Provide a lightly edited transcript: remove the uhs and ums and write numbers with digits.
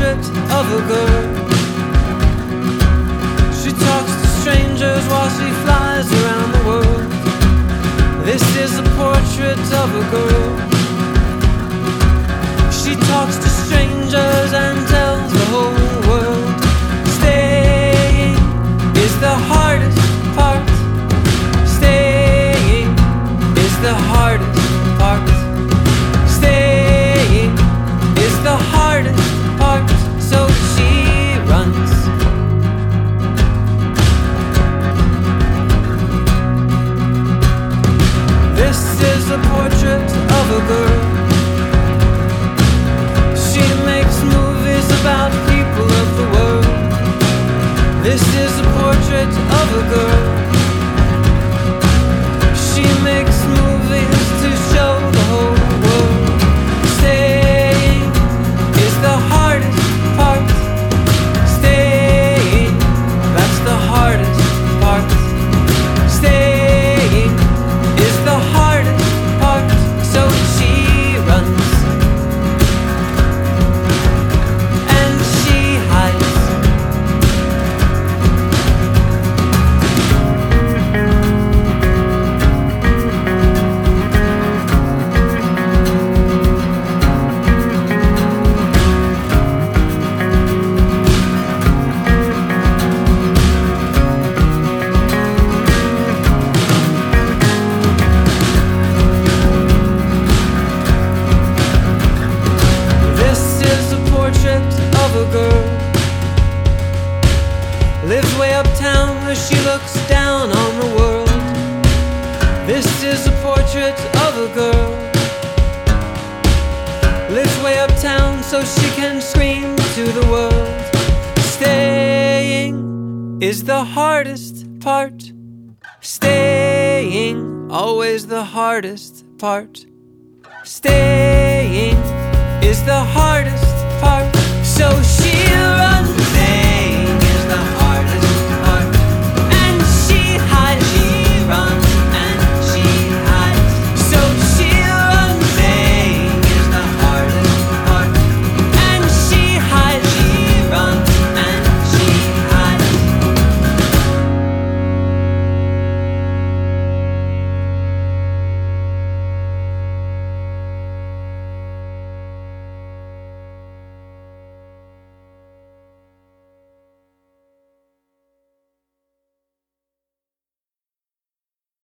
portrait of a girl. She talks to strangers while she flies around the world. This is a portrait of a girl. She talks to strangers and tells the whole world. Staying is the hardest part. Staying is the hardest part. Staying is the hardest part. So she runs. This is a portrait of a girl. She makes movies about people of the world. This is a portrait of a girl. She makes movies to show the whole world. Staying is the hardest part. Staying, that's the hardest part. Staying is the hardest part. So she runs. And she hides. Lives way uptown where she looks down on the world. This is a portrait of a girl. Lives way uptown so she can scream to the world. Staying is the hardest part. Staying, always the hardest part. Staying is the hardest part. So she runs.